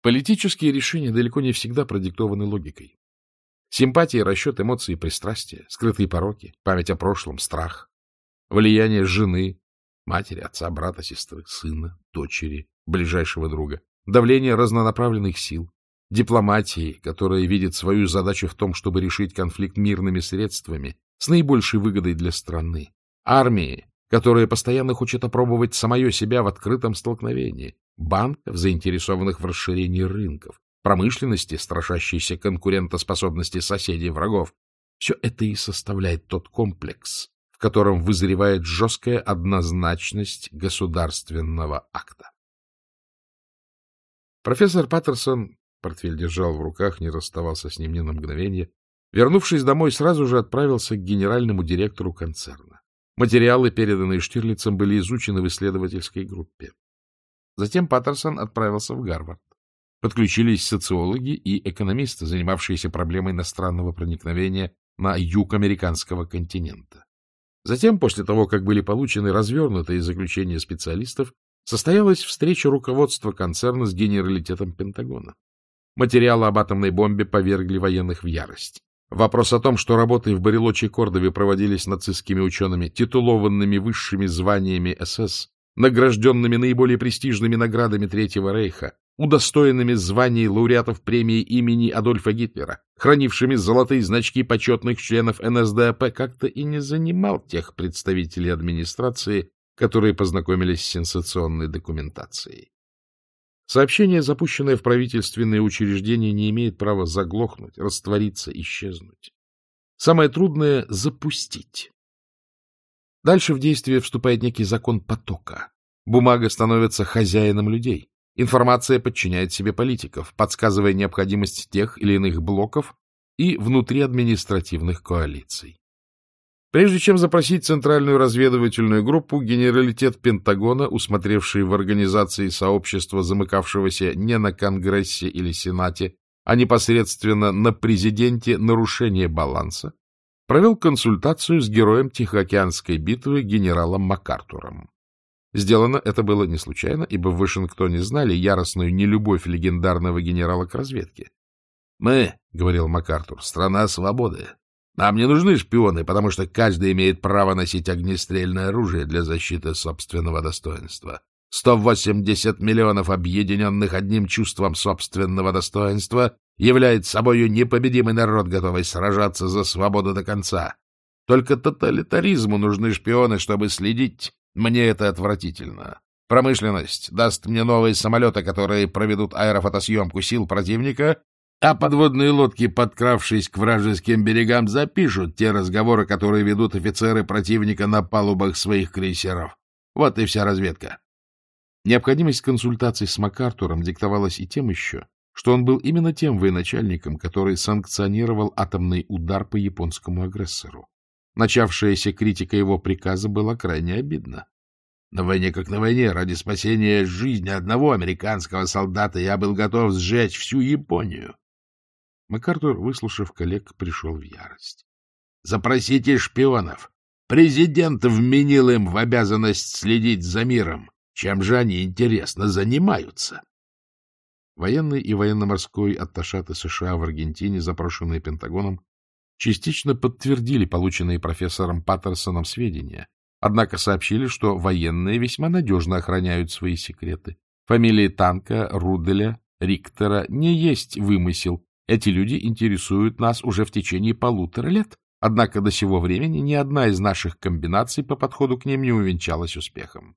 Политические решения далеко не всегда продиктованы логикой. Симпатии, расчет, эмоции, пристрастия, скрытые пороки, память о прошлом, страх, влияние жены, матери, отца, брата, сестры, сына, дочери, ближайшего друга, давление разнонаправленных сил, дипломатии, которая видит свою задачу в том, чтобы решить конфликт мирными средствами с наибольшей выгодой для страны, армии, которая постоянно хочет опробовать самое себя в открытом столкновении, банков, заинтересованных в расширении рынков, промышленности, страшащейся конкурентоспособности соседей и врагов. Все это и составляет тот комплекс, в котором вызревает жесткая однозначность государственного акта. Профессор Паттерсон, портфель держал в руках, не расставался с ним ни на мгновение, вернувшись домой, сразу же отправился к генеральному директору концерна. Материалы, переданные Штирлицем, были изучены в исследовательской группе. Затем Паттерсон отправился в Гарвард. Подключились социологи и экономисты, занимавшиеся проблемой иностранного проникновения на юг американского континента. Затем, после того, как были получены развернутые заключения специалистов, состоялась встреча руководства концерна с генералитетом Пентагона. Материалы об атомной бомбе повергли военных в ярость. Вопрос о том, что работы в Барелоче и Кордове проводились нацистскими учеными, титулованными высшими званиями СС, награжденными наиболее престижными наградами Третьего Рейха, удостоенными званий лауреатов премии имени Адольфа Гитлера, хранившими золотые значки почетных членов НСДАП, как-то и не занимал тех представителей администрации, которые познакомились с сенсационной документацией. Сообщение, запущенное в правительственные учреждения, не имеет права заглохнуть, раствориться, исчезнуть. Самое трудное — запустить. Дальше в действие вступает некий закон потока. Бумага становится хозяином людей. Информация подчиняет себе политиков, подсказывая необходимость тех или иных блоков и внутриадминистративных коалиций. Прежде чем запросить Центральную разведывательную группу, генералитет Пентагона, усмотревший в организации сообщества, замыкавшегося не на Конгрессе или Сенате, а непосредственно на президенте, нарушение баланса, провел консультацию с героем Тихоокеанской битвы генералом МакАртуром. Сделано это было не случайно, ибо в Вашингтоне знали яростную нелюбовь легендарного генерала к разведке. «Мы, — говорил МакАртур, — страна свободы. Нам не нужны шпионы, потому что каждый имеет право носить огнестрельное оружие для защиты собственного достоинства. 180 миллионов, объединенных одним чувством собственного достоинства, являет собою непобедимый народ, готовый сражаться за свободу до конца. Только тоталитаризму нужны шпионы, чтобы следить. Мне это отвратительно. Промышленность даст мне новые самолеты, которые проведут аэрофотосъемку сил противника, а подводные лодки, подкравшись к вражеским берегам, запишут те разговоры, которые ведут офицеры противника на палубах своих крейсеров. Вот и вся разведка. Необходимость консультаций с МакАртуром диктовалась и тем еще, что он был именно тем военачальником, который санкционировал атомный удар по японскому агрессору. Начавшаяся критика его приказа была крайне обидна. На войне как на войне, ради спасения жизни одного американского солдата я был готов сжечь всю Японию. МакАртур, выслушав коллег, пришел в ярость. Запросите шпионов. Президент вменил им в обязанность следить за миром. Чем же они, интересно, занимаются? Военный и военно-морской атташаты США в Аргентине, запрошенные Пентагоном, частично подтвердили полученные профессором Паттерсоном сведения, однако сообщили, что военные весьма надежно охраняют свои секреты. Фамилии Танка, Руделя, Риктера не есть вымысел. Эти люди интересуют нас уже в течение 1,5 лет, однако до сего времени ни одна из наших комбинаций по подходу к ним не увенчалась успехом.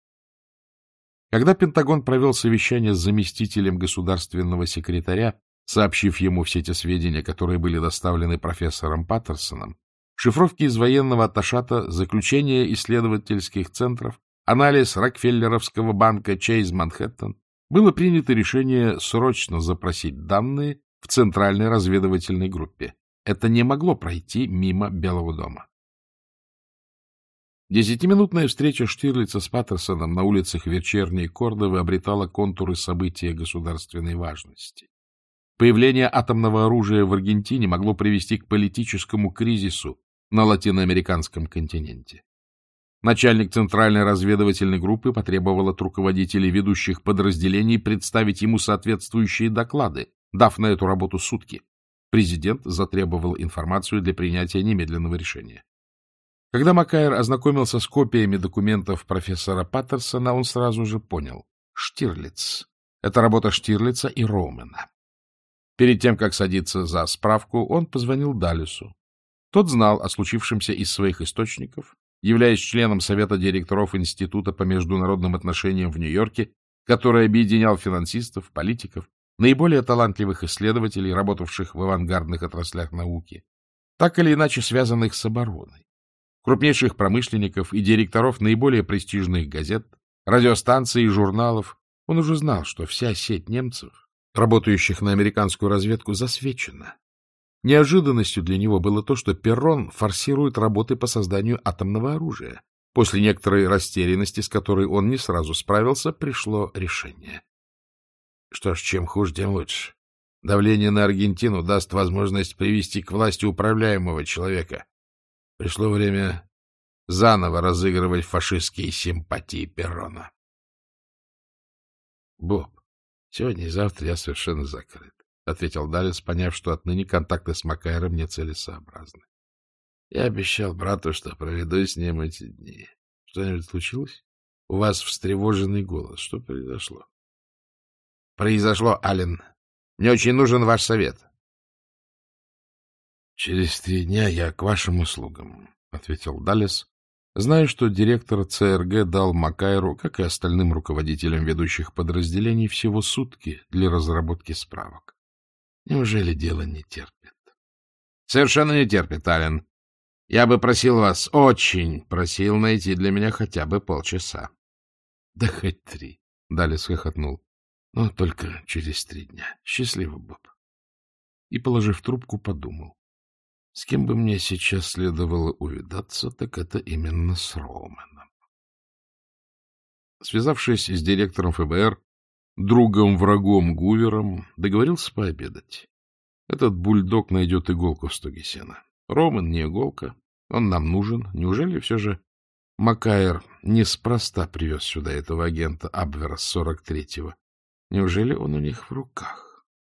Когда Пентагон провел совещание с заместителем государственного секретаря, сообщив ему все те сведения, которые были доставлены профессором Паттерсоном, шифровки из военного атташата, заключения исследовательских центров, анализ Рокфеллеровского банка Чейз Манхэттен, было принято решение срочно запросить данные в Центральной разведывательной группе. Это не могло пройти мимо Белого дома. 10-минутная встреча Штирлица с Паттерсоном на улицах вечерней Кордовы обретала контуры события государственной важности. Появление атомного оружия в Аргентине могло привести к политическому кризису на латиноамериканском континенте. Начальник Центральной разведывательной группы потребовал от руководителей ведущих подразделений представить ему соответствующие доклады, дав на эту работу сутки. Президент затребовал информацию для принятия немедленного решения. Когда Маккайр ознакомился с копиями документов профессора Паттерсона, он сразу же понял — Штирлиц. Это работа Штирлица и Роумена. Перед тем, как садиться за справку, он позвонил Даллесу. Тот знал о случившемся из своих источников, являясь членом Совета директоров Института по международным отношениям в Нью-Йорке, который объединял финансистов, политиков, наиболее талантливых исследователей, работавших в авангардных отраслях науки, так или иначе связанных с обороной, крупнейших промышленников и директоров наиболее престижных газет, радиостанций и журналов. Он уже знал, что вся сеть немцев, работающих на американскую разведку, засвечена. Неожиданностью для него было то, что Перрон форсирует работы по созданию атомного оружия. После некоторой растерянности, с которой он не сразу справился, пришло решение. Что ж, чем хуже, тем лучше. Давление на Аргентину даст возможность привести к власти управляемого человека. Пришло время заново разыгрывать фашистские симпатии Перрона. — Боб, сегодня и завтра я совершенно закрыт, — ответил Даллес, поняв, что отныне контакты с Маккайром нецелесообразны. — Я обещал брату, что проведу с ним эти дни. Что-нибудь случилось? У вас встревоженный голос. Что произошло? — Произошло, Аллен. Мне очень нужен ваш совет. — Через 3 дня я к вашим услугам, — ответил Даллес, зная, что директор ЦРГ дал Маккайру, как и остальным руководителям ведущих подразделений, всего сутки для разработки справок. Неужели дело не терпит? — Совершенно не терпит, Аллен. Я бы просил вас, очень просил найти для меня хотя бы полчаса. — Да хоть 3, — Даллес хохотнул. — Но только через 3 дня. Счастливо, Боб. И, положив трубку, подумал. С кем бы мне сейчас следовало увидаться, так это именно с Роуменом. Связавшись с директором ФБР, другом-врагом Гувером, договорился пообедать. Этот бульдог найдет иголку в стоге сена. Роумен не иголка, он нам нужен. Неужели все же Маккайр неспроста привез сюда этого агента Абвера с 43-го? Неужели он у них в руках?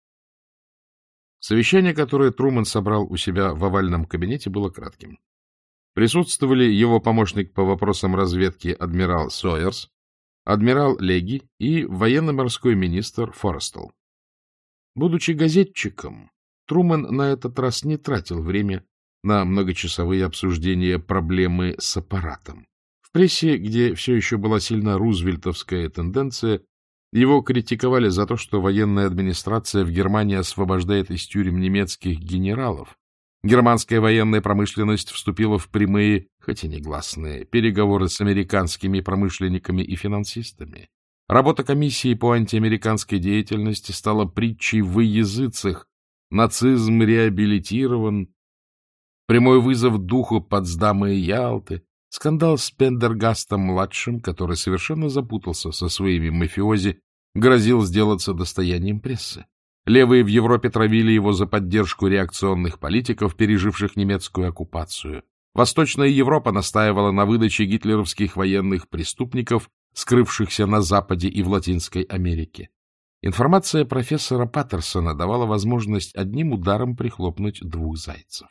Совещание, которое Трумэн собрал у себя в овальном кабинете, было кратким. Присутствовали его помощник по вопросам разведки адмирал Сойерс, адмирал Леги и военно-морской министр Форестелл. Будучи газетчиком, Трумэн на этот раз не тратил время на многочасовые обсуждения проблемы с аппаратом. В прессе, где все еще была сильна рузвельтовская тенденция, его критиковали за то, что военная администрация в Германии освобождает из тюрем немецких генералов. Германская военная промышленность вступила в прямые, хоть и негласные, переговоры с американскими промышленниками и финансистами. Работа комиссии по антиамериканской деятельности стала притчей во языцах. Нацизм реабилитирован. Прямой вызов духу Потсдама и Ялты. Скандал с Пендергастом-младшим, который совершенно запутался со своими мафиози, грозил сделаться достоянием прессы. Левые в Европе травили его за поддержку реакционных политиков, переживших немецкую оккупацию. Восточная Европа настаивала на выдаче гитлеровских военных преступников, скрывшихся на Западе и в Латинской Америке. Информация профессора Паттерсона давала возможность одним ударом прихлопнуть 2 зайцев.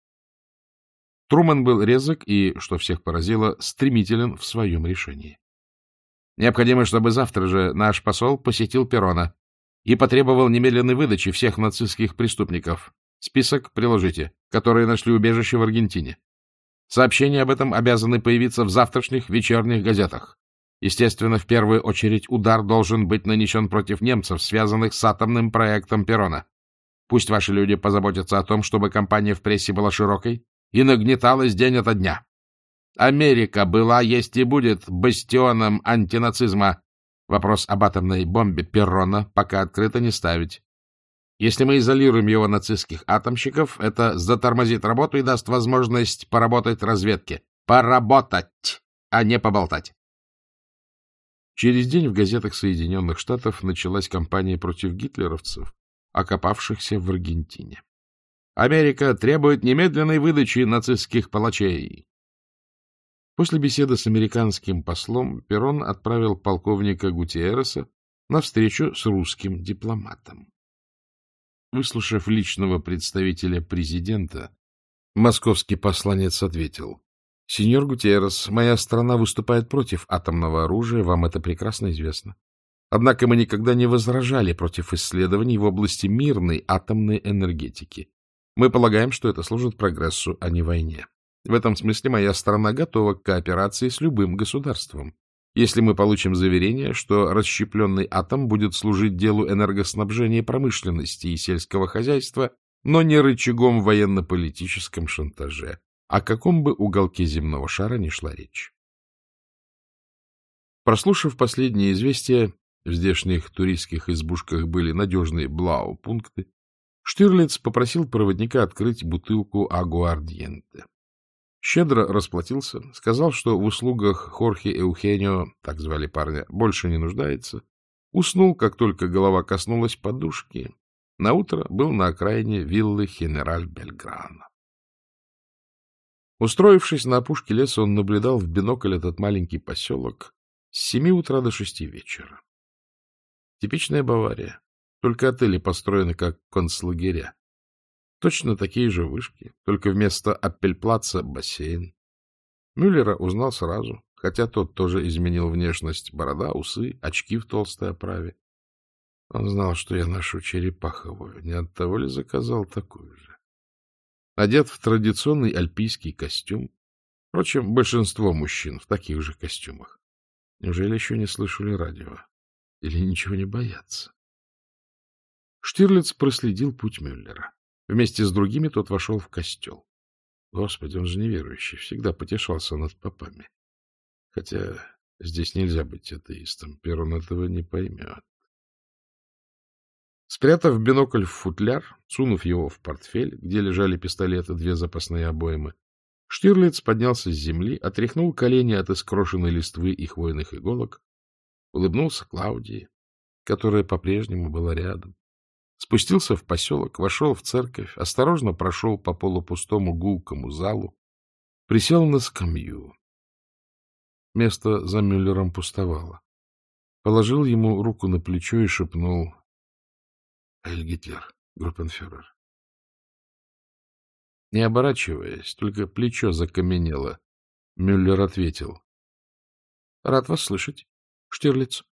Трумэн был резок и, что всех поразило, стремителен в своем решении. Необходимо, чтобы завтра же наш посол посетил Перрона и потребовал немедленной выдачи всех нацистских преступников. Список приложите, которые нашли убежище в Аргентине. Сообщения об этом обязаны появиться в завтрашних вечерних газетах. Естественно, в первую очередь удар должен быть нанесен против немцев, связанных с атомным проектом Перрона. Пусть ваши люди позаботятся о том, чтобы кампания в прессе была широкой и нагнеталась день ото дня. Америка была, есть и будет бастионом антинацизма. Вопрос об атомной бомбе Перрона пока открыто не ставить. Если мы изолируем его нацистских атомщиков, это затормозит работу и даст возможность поработать разведке. Поработать, а не поболтать. Через день в газетах Соединенных Штатов началась кампания против гитлеровцев, окопавшихся в Аргентине. Америка требует немедленной выдачи нацистских палачей. После беседы с американским послом Перрон отправил полковника Гутиереса на встречу с русским дипломатом. Выслушав личного представителя президента, московский посланец ответил: «Сеньор Гутиерес, моя страна выступает против атомного оружия, вам это прекрасно известно. Однако мы никогда не возражали против исследований в области мирной атомной энергетики. Мы полагаем, что это служит прогрессу, а не войне. В этом смысле моя страна готова к кооперации с любым государством, если мы получим заверение, что расщепленный атом будет служить делу энергоснабжения промышленности и сельского хозяйства, но не рычагом в военно-политическом шантаже, о каком бы уголке земного шара ни шла речь». Прослушав последние известия, в здешних туристских избушках были надежные блау-пункты, Штирлиц попросил проводника открыть бутылку агуардиенте. Щедро расплатился, сказал, что в услугах Хорхе Эухенио, так звали парня, больше не нуждается, уснул, как только голова коснулась подушки. Наутро был на окраине виллы Хенераль Бельграно. Устроившись на опушке леса, он наблюдал в бинокль этот маленький поселок с 7 утра до 6 вечера. Типичная Бавария, только отели построены как концлагеря. Точно такие же вышки, только вместо Аппельплаца — бассейн. Мюллера узнал сразу, хотя тот тоже изменил внешность: борода, усы, очки в толстой оправе. Он знал, что я ношу черепаховую, не оттого ли заказал такую же. Одет в традиционный альпийский костюм. Впрочем, большинство мужчин в таких же костюмах. Неужели еще не слышали радио? Или ничего не боятся? Штирлиц проследил путь Мюллера. Вместе с другими тот вошел в костел. Господи, он же неверующий, всегда потешался над попами. Хотя здесь нельзя быть атеистом, Перрон этого не поймет. Спрятав бинокль в футляр, сунув его в портфель, где лежали пистолеты, 2 запасные обоймы, Штирлиц поднялся с земли, отряхнул колени от искрошенной листвы и хвойных иголок, улыбнулся Клаудии, которая по-прежнему была рядом, спустился в поселок, вошел в церковь, осторожно прошел по полупустому гулкому залу, присел на скамью. Место за Мюллером пустовало. Положил ему руку на плечо и шепнул: «Heil Гитлер, группенфюрер». Не оборачиваясь, только плечо закаменело, Мюллер ответил: — Рад вас слышать, Штирлиц.